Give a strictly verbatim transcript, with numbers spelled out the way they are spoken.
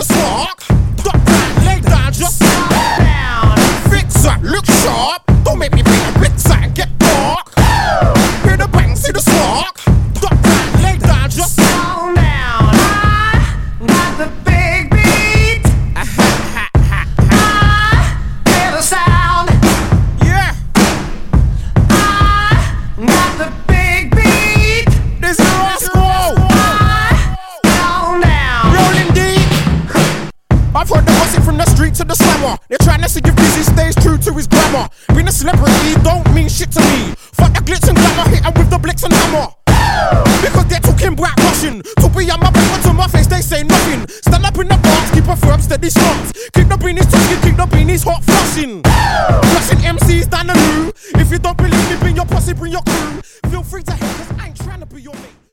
the spark. Duck down, lay down, just calm down. Fix up, look sharp. Don't make me bring a blitz out and get dark. Hear the bang, see the spark. Duck down, lay down, just calm down. I got the big beat. I hear the sound. Yeah. I got the big beat. This is Roscoe. Calm down. Rolling deep. I've heard the gossip from the street to the slammer. They're trying to see if Busy stays true to his grammar. Being a celebrity don't mean shit to me. Fuck the glitz and glamour, hit 'em with the blitz and hammer. Because they're talking black Russian. To be on my back, but to my face they say nothing. Stand up in the box, keep a firm steady stance. Keep the beanies talking, keep the beanies hot flushing. Flushing M Cs down the loo. If you don't believe me, bring your posse, bring your